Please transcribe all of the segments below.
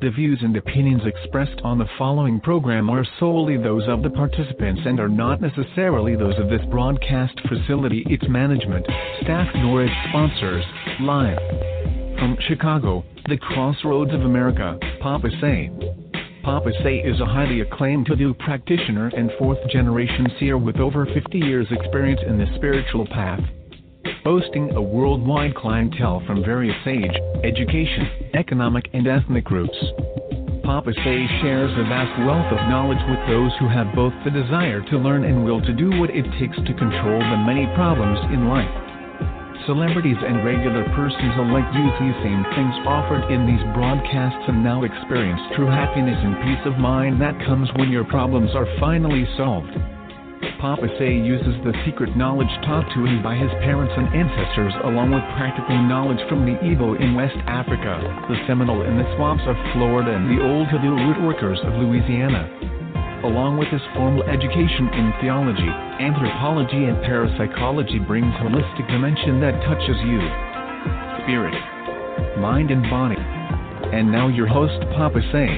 The views and opinions expressed on the following program are solely those of the participants and are not necessarily those of this broadcast facility, its management, staff, nor its sponsors. Live from Chicago, the crossroads of America, Papa Say. Papa Say is a highly acclaimed hoodoo practitioner and fourth-generation seer with over 50 years' experience in the spiritual path. Boasting a worldwide clientele from various age, education, economic, and ethnic groups. Papa Say shares a vast wealth of knowledge with those who have both the desire to learn and will to do what it takes to control the many problems in life. Celebrities and regular persons alike use these same things offered in these broadcasts and now experience true happiness and peace of mind that comes when your problems are finally solved. Papa Say uses the secret knowledge taught to him by his parents and ancestors along with practical knowledge from the Igbo in West Africa, the Seminole in the swamps of Florida, and the old hoodoo root workers of Louisiana. Along with his formal education in theology, anthropology, and parapsychology brings holistic dimension that touches you. Spirit, mind, and body. And now your host, Papa Say.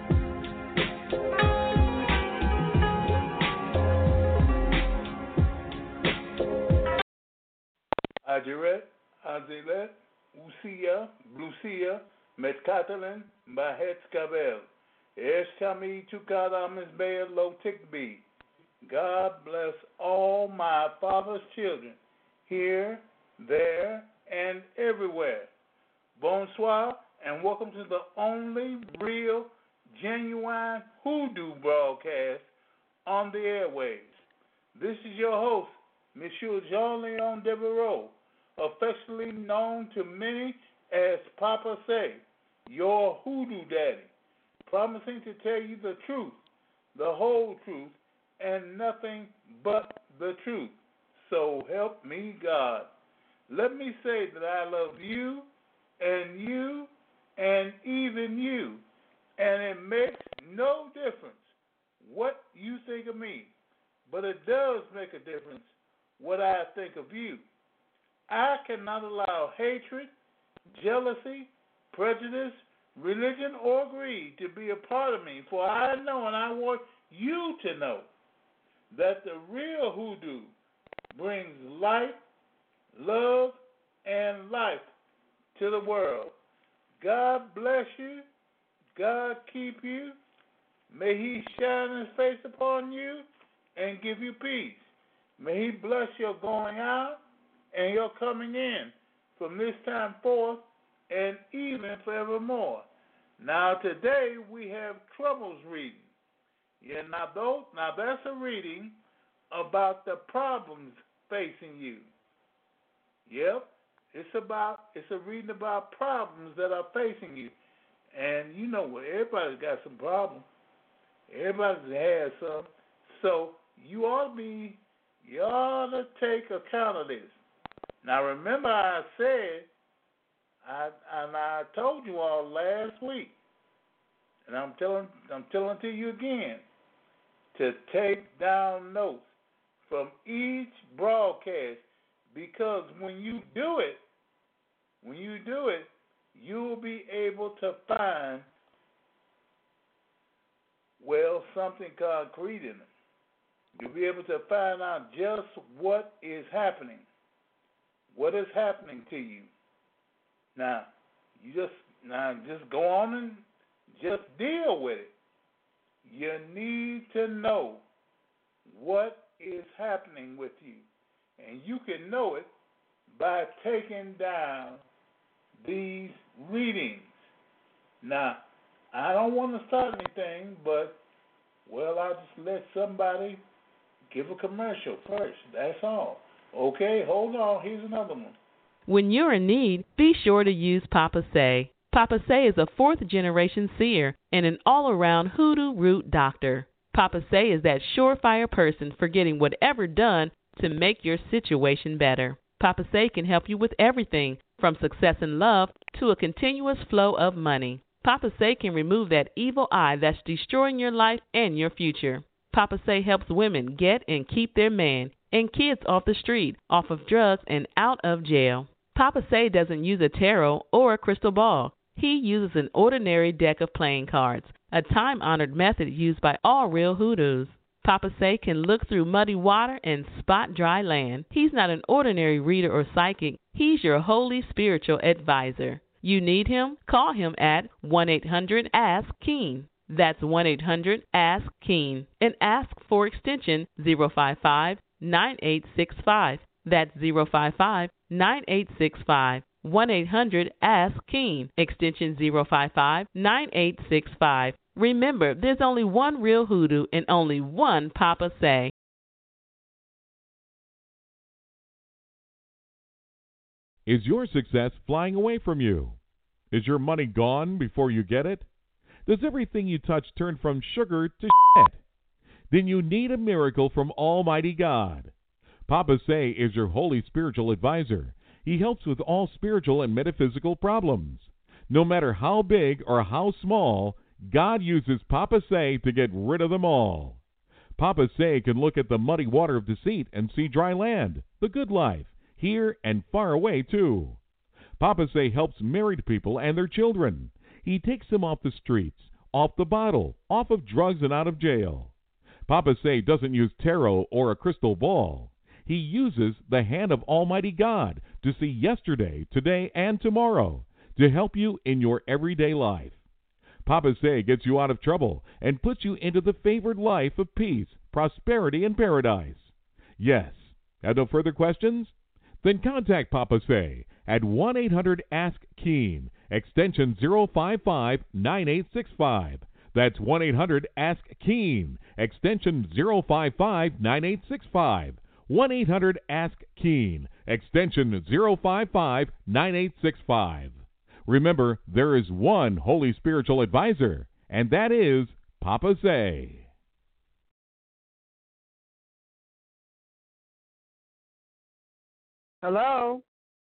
Ajeret, Azelet, Usia, Blusia, Metkatalan, Bahet Kabel, Eshtami Tukadam Isbael Lo Tikbi. God bless all my father's children, here, there, and everywhere. Bonsoir, and welcome to the only real, genuine hoodoo broadcast on the airwaves. This is your host, Monsieur Jean-Leon Devereaux, affectionately known to many as Papa Say, your hoodoo daddy, promising to tell you the truth, the whole truth, and nothing but the truth. So help me God. Let me say that I love you, and even you, and it makes no difference what you think of me, but it does make a difference what I think of you. I cannot allow hatred, jealousy, prejudice, religion, or greed to be a part of me, for I know and I want you to know that the real hoodoo brings light, love, and life to the world. God bless you. God keep you. May He shine His face upon you and give you peace. May He bless your going out and your coming in from this time forth and even forevermore. Now today we have Troubles reading. Yeah, now that's a reading about the problems facing you. Yep, it's a reading about problems that are facing you. And you know what, everybody's got some problems. Everybody's had some. So you ought to take account of this. Now remember I said, I told you all last week, and I'm telling to you again, to take down notes from each broadcast, because when you do it, you'll be able to find, something concrete in it. You'll be able to find out just what is happening. What is happening to you. Now, just go on and just deal with it. You need to know what is happening with you. And you can know it by taking down these readings. Now, I don't want to start anything, but, I'll just let somebody give a commercial first. That's all. Okay, hold on. Here's another one. When you're in need, be sure to use Papa Say. Papa Say is a fourth-generation seer and an all-around hoodoo root doctor. Papa Say is that surefire person for getting whatever done to make your situation better. Papa Say can help you with everything from success in love to a continuous flow of money. Papa Say can remove that evil eye that's destroying your life and your future. Papa Say helps women get and keep their man and kids off the street, off of drugs, and out of jail. Papa Say doesn't use a tarot or a crystal ball. He uses an ordinary deck of playing cards, a time-honored method used by all real hoodoos. Papa Say can look through muddy water and spot dry land. He's not an ordinary reader or psychic. He's your holy spiritual advisor. You need him? Call him at 1-800-ASK-KEEN. That's 1-800-ASK-KEEN. And ask for extension 055-9865. That's 055-9865. 1-800-ASK-KEEN, extension 055-9865. Remember, there's only one real hoodoo and only one Papa Say. Is your success flying away from you? Is your money gone before you get it? Does everything you touch turn from sugar to shit? Then you need a miracle from Almighty God. Papa Say is your holy spiritual advisor. He helps with all spiritual and metaphysical problems. No matter how big or how small, God uses Papa Say to get rid of them all. Papa Say can look at the muddy water of deceit and see dry land, the good life, here and far away too. Papa Say helps married people and their children. He takes them off the streets, off the bottle, off of drugs and out of jail. Papa Say doesn't use tarot or a crystal ball. He uses the hand of Almighty God to see yesterday, today, and tomorrow to help you in your everyday life. Papa Say gets you out of trouble and puts you into the favored life of peace, prosperity, and paradise. Yes. Have no further questions? Then contact Papa Say at 1-800-ASK-KEEN, extension 055-9865. That's 1-800-ASK-KEEN, extension 055-9865. 1-800-ASK-KEEN, extension 055-9865. Remember, there is one holy spiritual advisor, and that is Papa Say. Hello?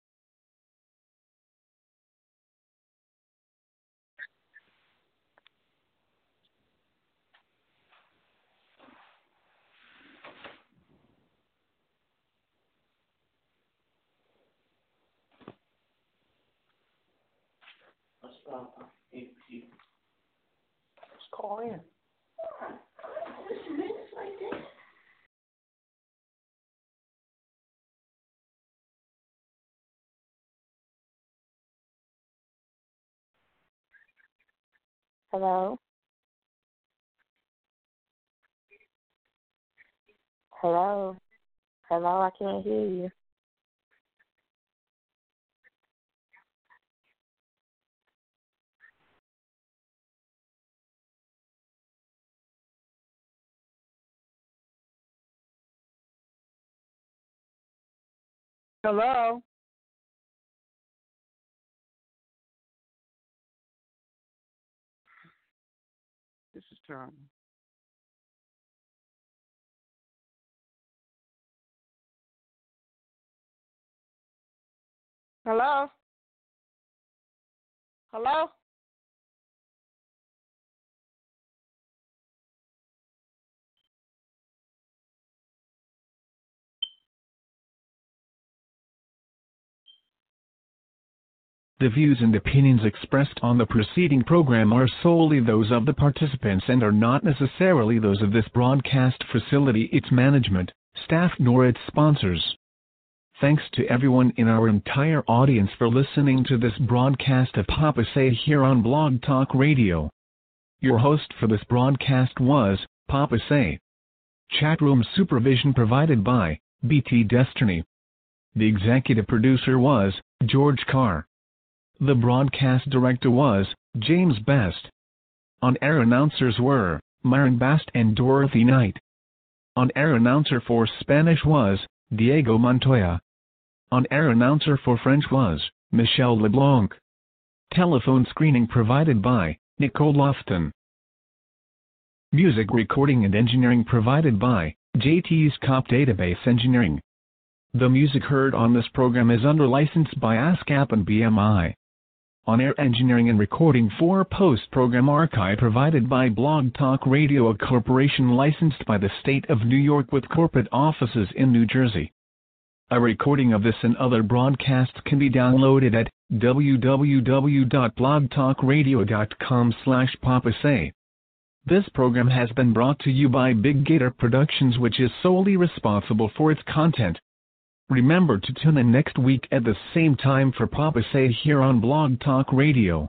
Let's call in. Hello? Hello? Hello, I can't hear you. Hello? This is Tom. Hello? Hello? The views and opinions expressed on the preceding program are solely those of the participants and are not necessarily those of this broadcast facility, its management, staff, nor its sponsors. Thanks to everyone in our entire audience for listening to this broadcast of Papa Say here on Blog Talk Radio. Your host for this broadcast was Papa Say. Chatroom supervision provided by BT Destiny. The executive producer was George Carr. The broadcast director was James Best. On-air announcers were Myron Bast and Dorothy Knight. On-air announcer for Spanish was Diego Montoya. On-air announcer for French was Michelle LeBlanc. Telephone screening provided by Nicole Lofton. Music recording and engineering provided by JT's Cop Database Engineering. The music heard on this program is under license by ASCAP and BMI. On-air engineering and recording for post-program archive provided by Blog Talk Radio, a corporation licensed by the state of New York with corporate offices in New Jersey. A recording of this and other broadcasts can be downloaded at www.blogtalkradio.com/papasay. This program has been brought to you by Big Gator Productions, which is solely responsible for its content. Remember to tune in next week at the same time for Papa Say here on Blog Talk Radio.